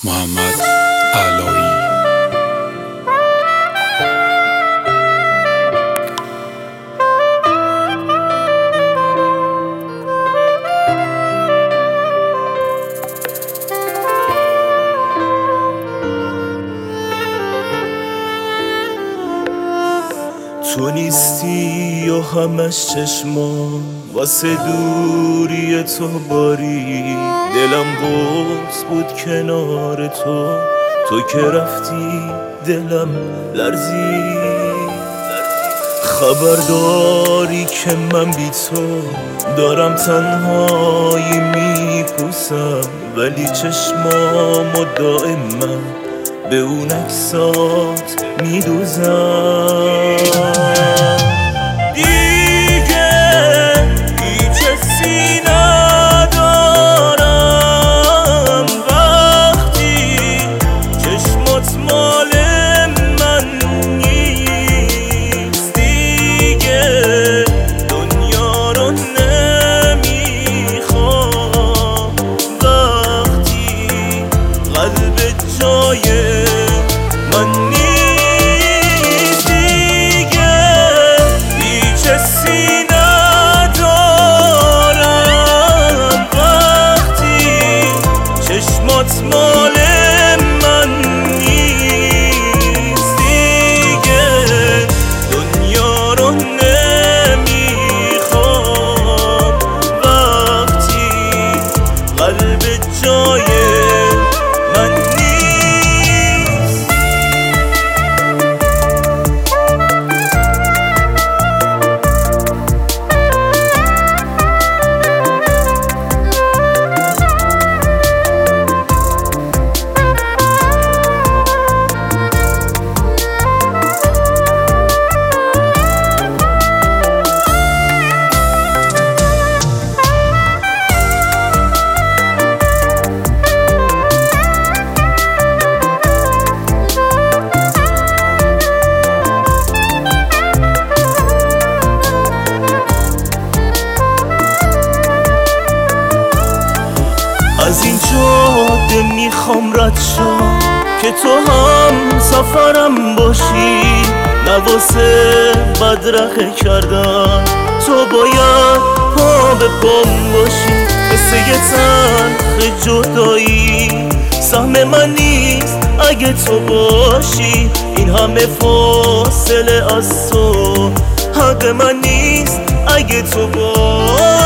محمد علایی. تو نیستی و همش چشمان واسه دوری تو باری، دلم بغض بود کنار تو که رفتی دلم لرزید. خبرداری که من بی تو دارم تنهایی میپوسم، ولی چشمامو دائما به اون عکسات میدوزم. دیگه هیچ حسی ندارم وقتی چشمات مال من نیست. دیگه دنیا رو نمیخوام وقتی قلب جای من نیست. دیگه هیچ حسی ندارم وقتی چشمات مال من نیست. دیگه دنیا رو نمیخوام وقتی قلب جای من نیست. از این جاده میخوام رد شم که تو هم سفرم باشی، نواسه بدرقه کردن تو باید پا به پام باشی. قصه تلخ جدایی سهم من نیست اگه تو باشی، این همه فاصله از تو حق من نیست اگه تو باشی.